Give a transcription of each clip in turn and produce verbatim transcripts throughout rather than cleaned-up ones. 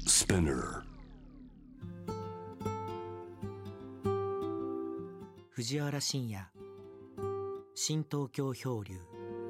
Spinner 藤原信也新東京漂流。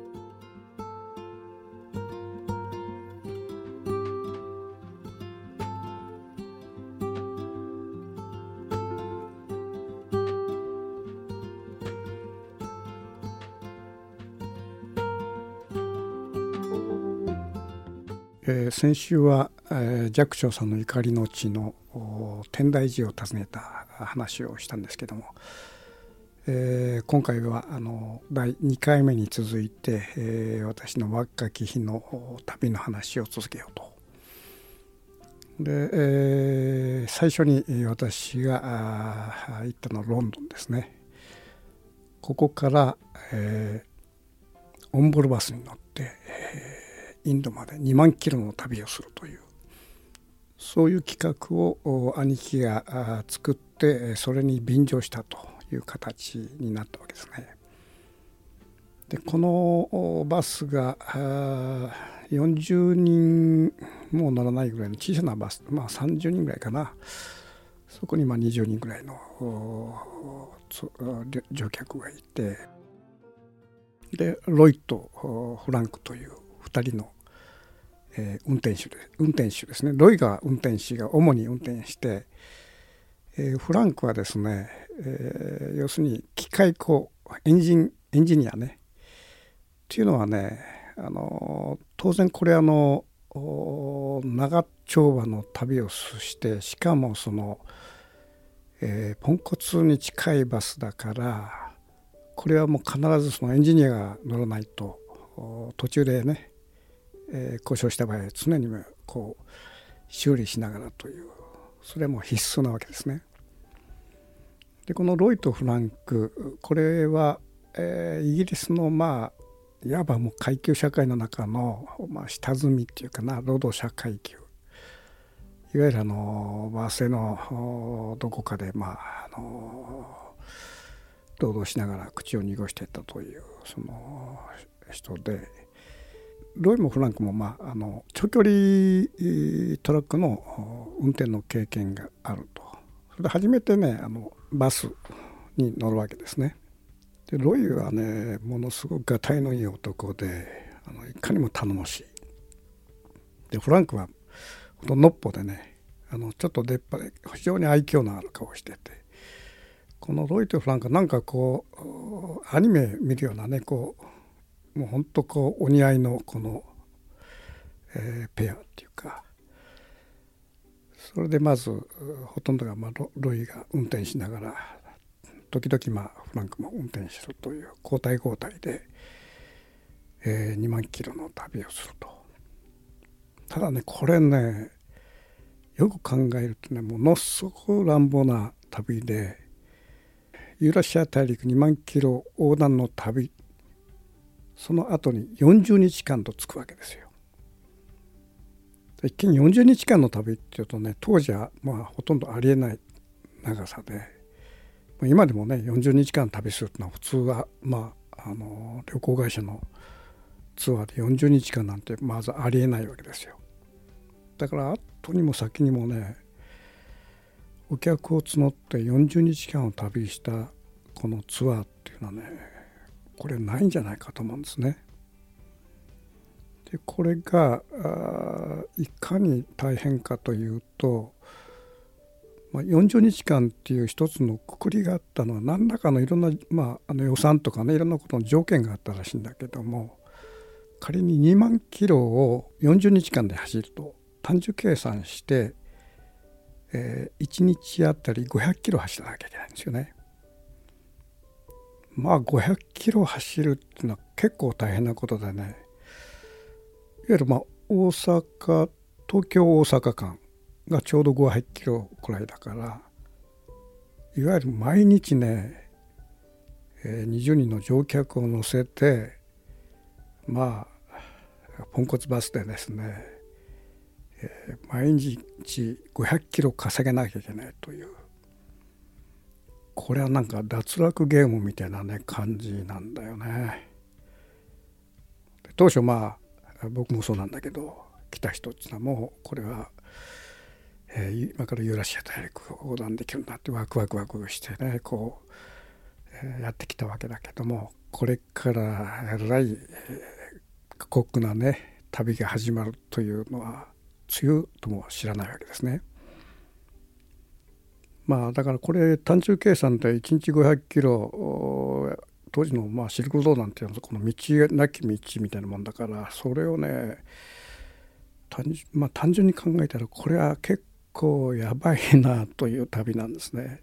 えー、先週は、えー、寂聴さんのゆかりの地の天台寺を訪ねた話をしたんですけども、えー、今回はあのだいにかいめに続いて、えー、私の若き日の旅の話を続けようと。で、えー、最初に私が行ったのはロンドンですね。ここから、えー、オンボルバスに乗って、えーインドまでにまんキロの旅をするという、そういう企画を兄貴が作ってそれに便乗したという形になったわけですね。でこのバスがよんじゅうにんも乗らないぐらいの小さなバス、まあさんじゅうにんぐらいかな。そこにまあにじゅうにんぐらいの乗客がいて、でロイとフランクというふたりのえー、運転手で運転手ですね。ロイが運転手が主に運転して、えー、フランクはですね、えー、要するに機械工エンジンエンジニアねっていうのはね、あの当然これあの長丁場の旅をして、しかもその、えー、ポンコツに近いバスだから、これはもう必ずそのエンジニアが乗らないと途中でねえー、故障した場合は常にこう修理しながらという、それも必須なわけですね。でこのロイとフランク、これは、えー、イギリスのまあいわばもう階級社会の中の、まあ、下積みっていうかな、労働者階級、いわゆるあのバスへのどこかでまああの労働しながら口を濁していったというその人で、ロイもフランクも、まあ、あの長距離トラックの運転の経験があると。それで初めてねあのバスに乗るわけですね。でロイはねものすごくがたいのいい男で、あのいかにも頼もしい。でフランクはほんとのっぽでね、あのちょっと出っ歯で非常に愛嬌のある顔をしてて、このロイとフランクはなんかこうアニメ見るようなね、こうもう本当こうお似合いのこの、えー、ペアっていうか、それでまずほとんどが、まあ、ロ, ロイが運転しながら時々まあフランクも運転するという交代交代で、えー、にまんキロの旅をすると。ただねこれねよく考えるとね、ものすごく乱暴な旅で、ユーラシア大陸にまんキロ横断の旅、その後によんじゅうにちかんとつくわけですよ。一見よんじゅうにちかんの旅っていうとね、当時はまあほとんどありえない長さで、今でもねよんじゅうにちかん旅するってのは普通はまああの旅行会社のツアーでよんじゅうにちかんなんてまずありえないわけですよ。だから後にも先にもね、お客を募ってよんじゅうにちかんを旅したこのツアーっていうのはね、これないんじゃないかと思うんですね。でこれがいかに大変かというと、まあ、よんじゅうにちかんっていう一つのくくりがあったのは何らかのいろんな、まあ、あの予算とかねいろんなことの条件があったらしいんだけども、仮ににまんキロをよんじゅうにちかんで走ると単純計算して、えー、いちにちあたりごひゃくキロ走らなきゃいけないんですよね。まあごひゃくキロ走るっていうのは結構大変なことでね、いわゆるまあ大阪東京大阪間がちょうどごひゃくキロくらいだから、いわゆる毎日ね、えー、にじゅうにんの乗客を乗せて、まあポンコツバスでですね、えー、毎日ごひゃくキロ稼げなきゃいけないという、これはなんか脱落ゲームみたいなね感じなんだよね。当初まあ僕もそうなんだけど、来た人っていうのはもうこれはえー、今からユーラシア大陸を横断できるんだってワクワクワクしてねこう、えー、やってきたわけだけども、これからえらい、えー、過酷なね旅が始まるというのはつゆとも知らないわけですね。まあだからこれ単純計算でいちにちごひゃくキロ、当時のまあシルクロードなんていうのはこの道なき道みたいなもんだから、それをね単純、まあ、単純に考えたらこれは結構やばいなという旅なんですね。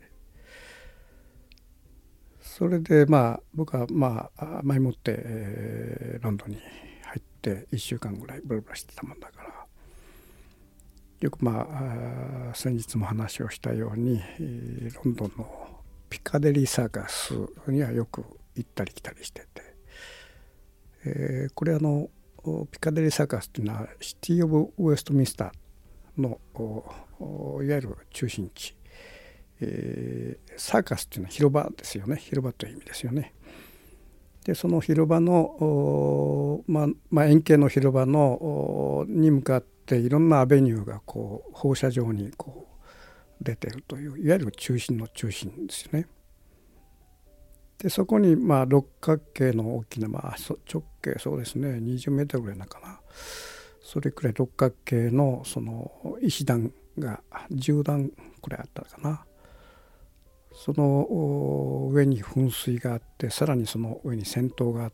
それでまあ僕はまあ前もって、えー、ロンドンに入っていっしゅうかんぐらいブラブラしてたもんだから、よくまあ先日も話をしたようにロンドンのピカデリーサーカスにはよく行ったり来たりしてて、えー、これあのピカデリーサーカスというのはシティ・オブ・ウェストミンスターのいわゆる中心地、えー、サーカスというのは広場ですよね。広場という意味ですよね。でその広場の、まあまあ、円形の広場のに向かっていろんなアベニューがこう放射状にこう出ているといういわゆる中心の中心ですよね。でそこにまあ六角形の大きな、まあ、直径そうですねにじゅうメートルぐらいなのかな、それくらい六角形のその石段がじゅう段くらいあったかな。その上に噴水があって、さらにその上に先頭があって、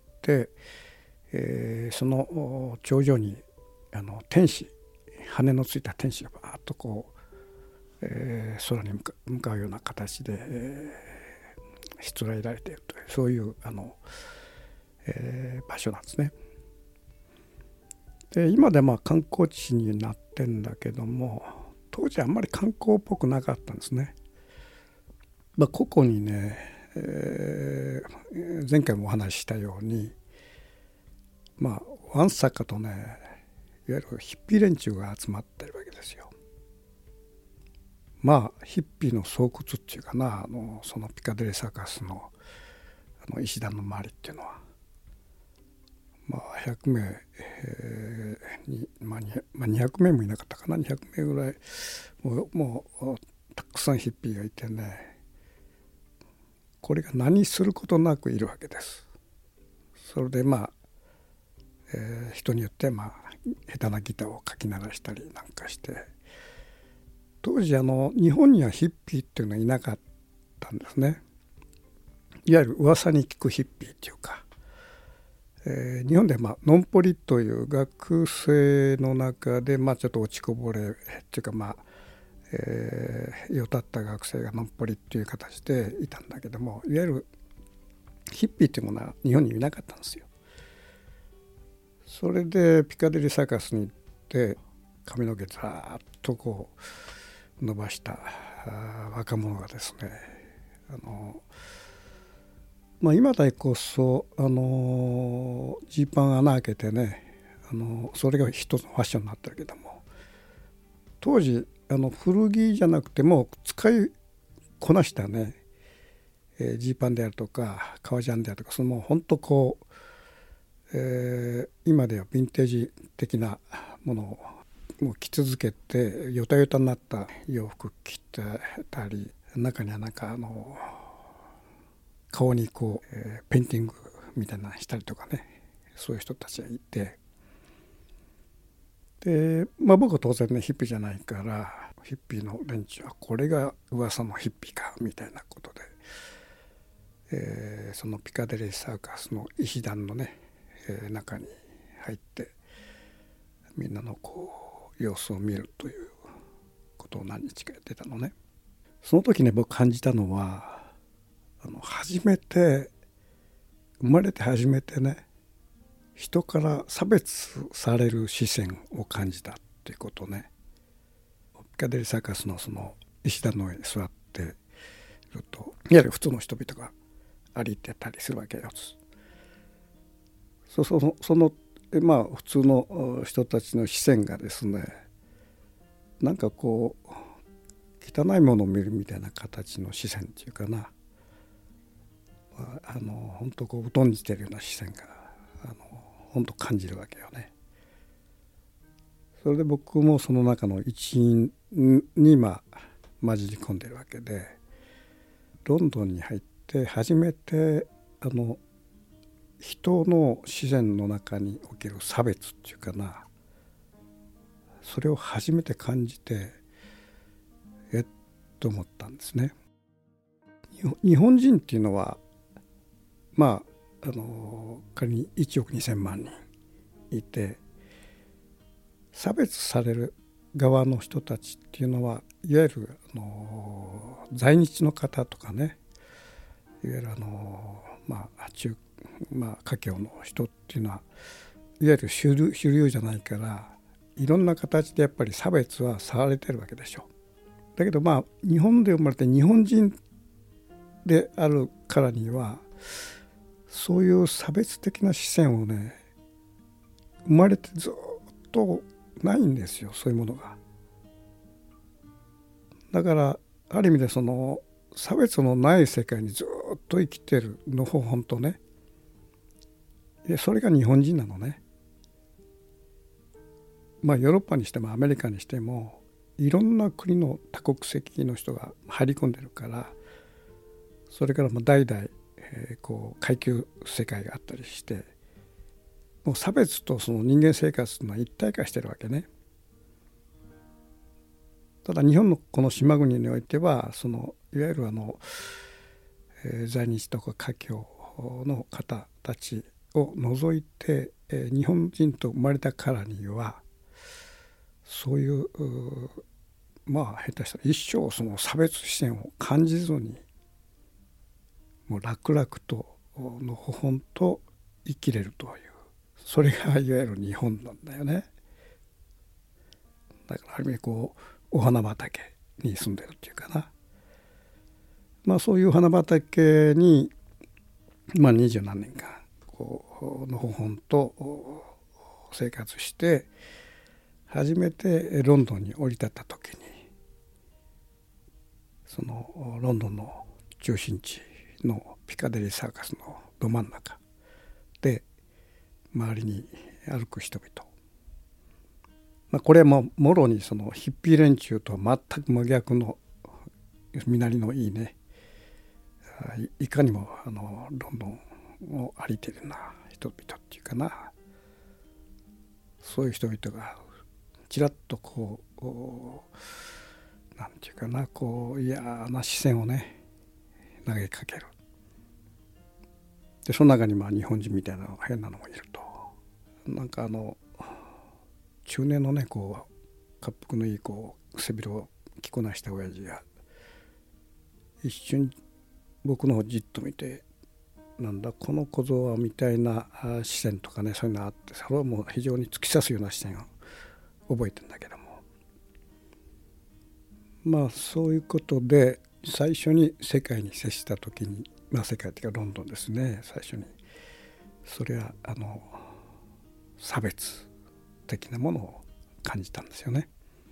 えー、その頂上にあの天使、羽のついた天使がバーッとこう、えー、空に向か、向かうような形で、えー、しつらえられているという、そういうあの、えー、場所なんですね。で今でまあ観光地になってんだけども、当時あんまり観光っぽくなかったんですね。まあ、ここにね、えー、前回もお話ししたように、まあわんさかとねいわゆるヒッピー連中が集まってるわけですよ。まあヒッピーの巣窟っていうかな、あのそのピカデリーサーカスの、あの石段の周りっていうのは、まあ、ひゃくめい、えーにまあ、まあにひゃくめいもいなかったかな、にひゃくめいぐらいもう、もうたくさんヒッピーがいてね、これが何することなくいるわけです。それでまあ、えー、人によってまあ下手なギターをかき鳴らしたりなんかして、当時あの日本にはヒッピーっていうのはいなかったんですね。いわゆる噂に聞くヒッピーっていうか、えー、日本でまあノンポリという学生の中でまあちょっと落ちこぼれっていうか、まあえー、よたった学生がノンポリっていう形でいたんだけども、いわゆるヒッピーっていうものは日本にいなかったんですよ。それでピカデリーサーカスに行って髪の毛ずらっとこう伸ばした若者がですね、あのまあ、今だこそあのジーパン穴開けてね、あのそれが一つのファッションになってるけども、当時あの古着じゃなくても使いこなしたねジーパンであるとか革ジャンであるとか、その本当こう、えー、今ではヴィンテージ的なものをもう着続けて、ヨタヨタになった洋服着てたり、中にはなんかあの顔にこう、えー、ペインティングみたいなのしたりとかね、そういう人たちがいて、で、まあ、僕は当然ねヒッピーじゃないから、ヒッピーの連中はこれが噂のヒッピーかみたいなことで、えー、そのピカデリーサーカスの石段のね、えー、中に入ってみんなのこう様子を見るということを何日かやってたのね。その時ね僕感じたのは、あの初めて生まれて初めてね人から差別される視線を感じたっていうことね。ピカデリーサーカスのその石段の上に座っていると、いわゆる普通の人々が歩いてたりするわけよ。そそのそのまあ普通の人たちの視線がですね、なんかこう汚いものを見るみたいな形の視線っていうかな、あの本当こう疎んじてるような視線があの本当感じるわけよね。それで僕もその中の一員にまあ混じり込んでるわけで、ロンドンに入って初めてあの人の自然の中における差別っていうかな、それを初めて感じてえっと思ったんですね。日本人っていうのはまああの仮にいちおくにせんまんにんいて、差別される側の人たちっていうのはいわゆるあの在日の方とかね、いわゆるあのまあ中まあ華僑の人っていうのはいわゆる主流、主流じゃないから、いろんな形でやっぱり差別はされてるわけでしょ。だけどまあ日本で生まれて日本人であるからには、そういう差別的な視線をね、生まれてずっとないんですよ、そういうものが。だからある意味でその差別のない世界にずっと生きてるのほほんとね、それが日本人なのね。まあヨーロッパにしてもアメリカにしてもいろんな国の多国籍の人が入り込んでるから、それからもう代々、えー、こう階級世界があったりして、もう差別とその人間生活の一体化してるわけね。ただ日本のこの島国においては、そのいわゆるあの、えー、在日とか華僑の方たちを除いて、えー、日本人と生まれたからには、そういう、うまあ下手したら一生その差別視線を感じずに、もう楽々とのほほんと生きれるという、それがいわゆる日本なんだよね。だからある意味こうお花畑に住んでるっていうかな、まあそういうお花畑にまあ二十何年間こうのほほんと生活して、初めてロンドンに降り立った時に、そのロンドンの中心地のピカデリーサーカスのど真ん中で周りに歩く人々、まあ、これはもうもろにそのヒッピー連中とは全く真逆の身なりのいいね、いかにもあのロンドンを歩いているような人々っていうかな、そういう人々がちらっとこうなんていうかな、こう嫌な視線をね投げかける。でその中にまあ日本人みたいな変なのもいると、なんかあの中年のねこう恰幅のいいこう背広を着こなした親父が一瞬僕の方じっと見て、なんだこの小僧はみたいな視線とかね、そういうのがあって、それはもう非常に突き刺すような視線を覚えてんだけども、まあそういうことで最初に世界に接した時に、まあ世界っていうかロンドンですね、最初にそれはあの差別的なものを感じたんですよね。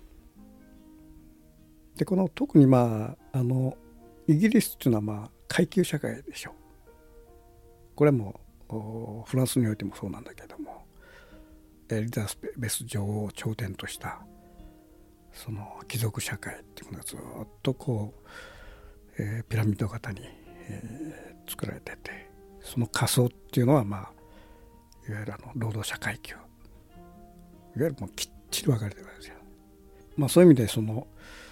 でこの特にまああのイギリスっていうのはまあ階級社会でしょう。これもフランスにおいてもそうなんだけども、エリザベス女王を頂点としたその貴族社会っていうものがずっとこう、えー、ピラミッド型に、えー、作られてて、その下層っていうのはまあいわゆるあの労働者階級、いわゆるもうきっちり分かれてるわけですよ。まあそういう意味でその、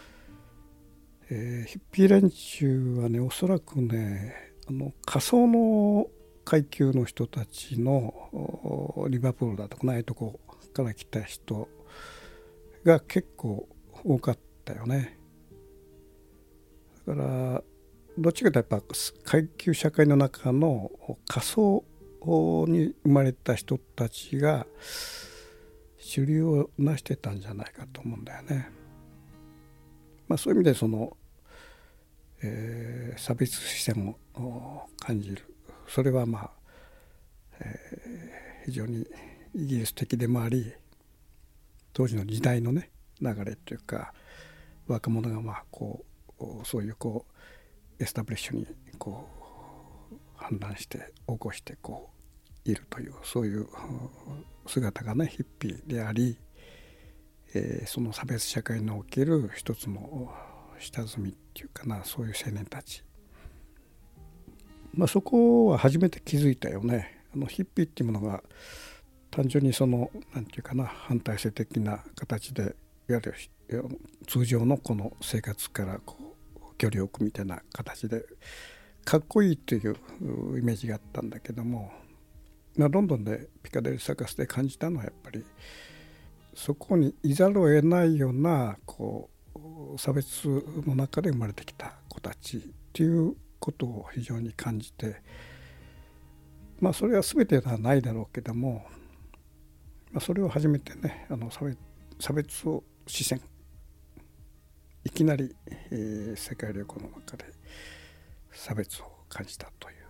えー、ヒッピー連中はね、おそらくね、あの下層の階級の人たちのリバプールだとかないとこから来た人が結構多かったよね。だからどっちかというとやっぱ階級社会の中の下層に生まれた人たちが主流をなしてたんじゃないかと思うんだよね。まあそういう意味でその、えー、差別視線を感じる、それはまあ、えー、非常にイギリス的でもあり、当時の時代のね流れというか、若者がまあこうそういうこうエスタブリッシュにこう反乱して起こしてこういるという、そういう姿がねヒッピーであり、ええー、その差別社会における一つの下積みっていうかな、そういう青年たち、まあ、そこは初めて気づいたよね。あのヒッピーっていうものが単純にそのなんていうかな、反体制的な形でいわゆる通常のこの生活からこう距離を置くみたいな形でかっこいいというイメージがあったんだけども、まあ、ロンドンでピカデリーサーカスで感じたのはやっぱりそこにいざるを得ないようなこう差別の中で生まれてきた子たちっていうことを非常に感じて、まあそれは全てではないだろうけども、まあ、それを初めてね、あの差別、差別を視線いきなり、えー、世界旅行の中で差別を感じたという、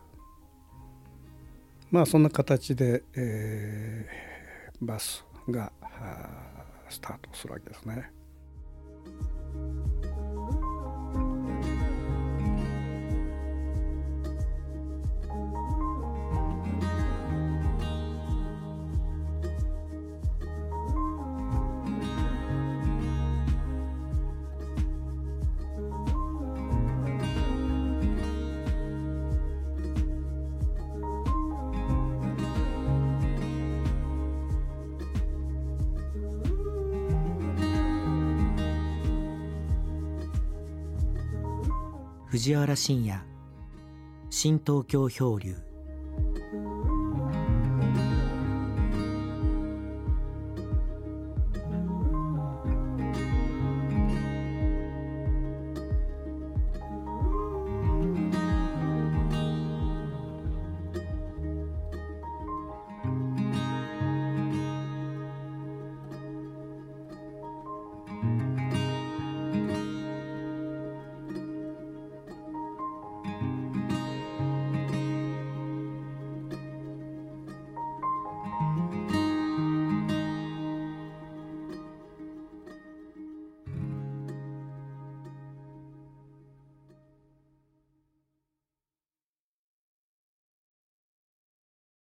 まあそんな形で、えー、バスがスタートするわけですね。 藤原信也、新東京漂流。